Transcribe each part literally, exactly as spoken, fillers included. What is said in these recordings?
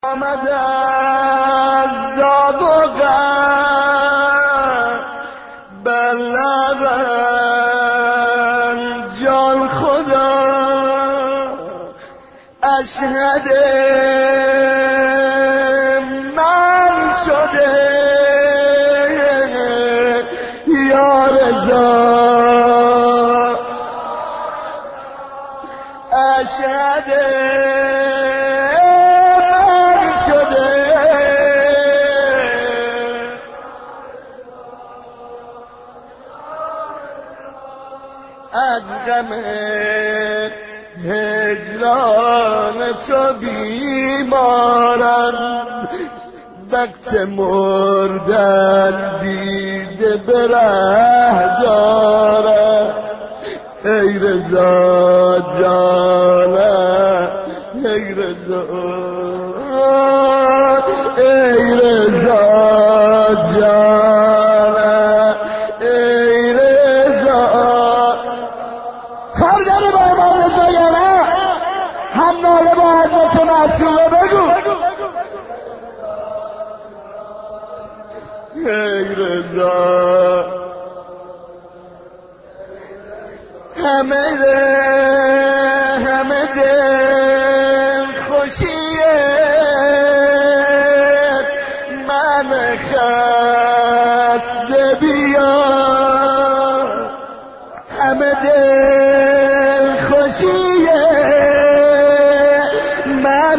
آمد از داد و غم بر لبم جان خدا اشهد من شده یا رضا اشهد از غم هجران تو بیمارم وقت مردن دیده به ره دارم ای رضا جانم ای رضا ای رضا جانم ای رضا کار داره با امام رضا یا نه؟ هم ناله با حضرت معصومه بگو ای رضا همه ده همه دل خوشیه من خسته بیا همه دل خوشیه من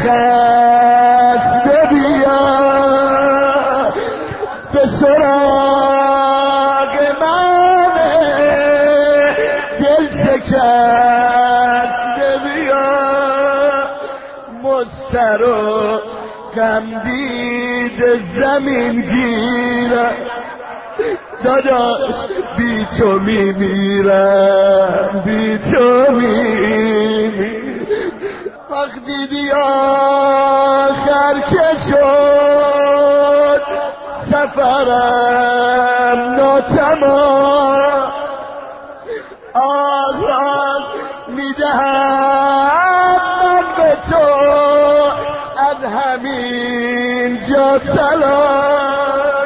خسته بیا به سراغ من دل شکسته بیا مستر و غم دید زمین گیرم داداش بی تو میمیرم بی تو میمیرم وقت دیدی آخر که شد سفرم ناتمام آرام میدهم من به تو از همین جا سلام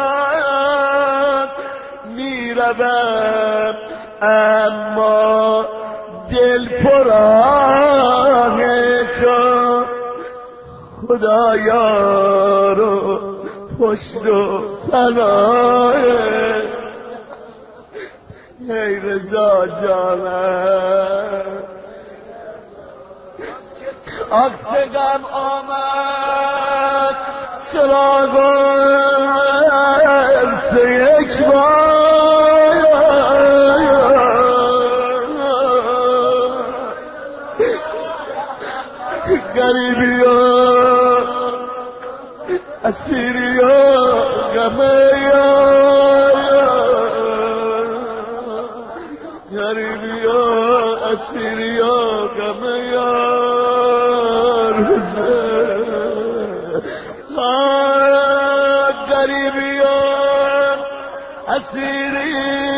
میروم اما دل پرآه تو خدایا رو پشت و پناه ای رضا جانم عکس غم آمد چراغم سه یک بار غریبی ها اسیری ها غمه غریبی ها اسیری ها غمه یار غریبی ها اسیری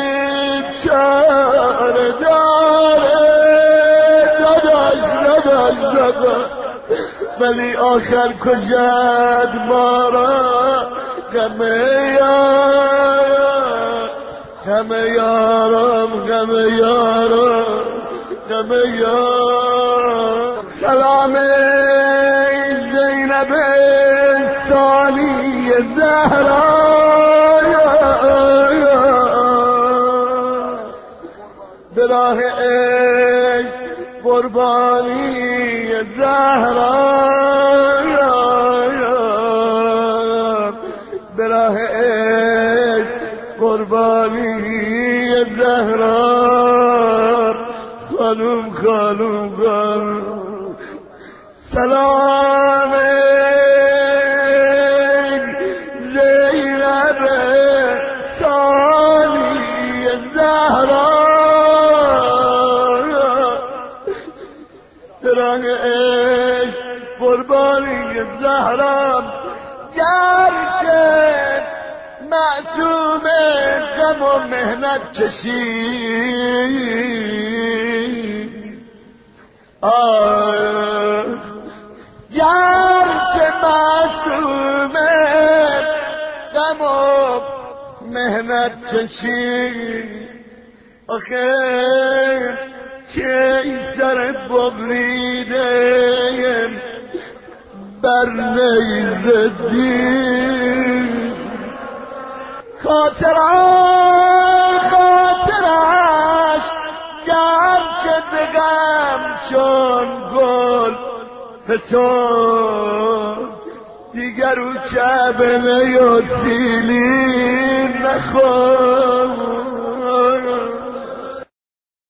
چاره داره داداش داداش داداش ولی آخر کجد ما را غم یارم غم یارم غم یارم غم یارم سلام زینب ثانی زهرا به راه عشق قربانی زهرا به راه عشق قربانی زهرا خانم خانم خانم سلام زینب ثانی زهرا رنگ عشق قربانی زهرم گرچه معصوم غم و مهنت کشید آه گرچه مهنت کشید آخه که این سر ببریده بر نیزدی خاطران خاطرش گرچه دگم چون گل فسون دیگر او چه به نیاسیلی نخور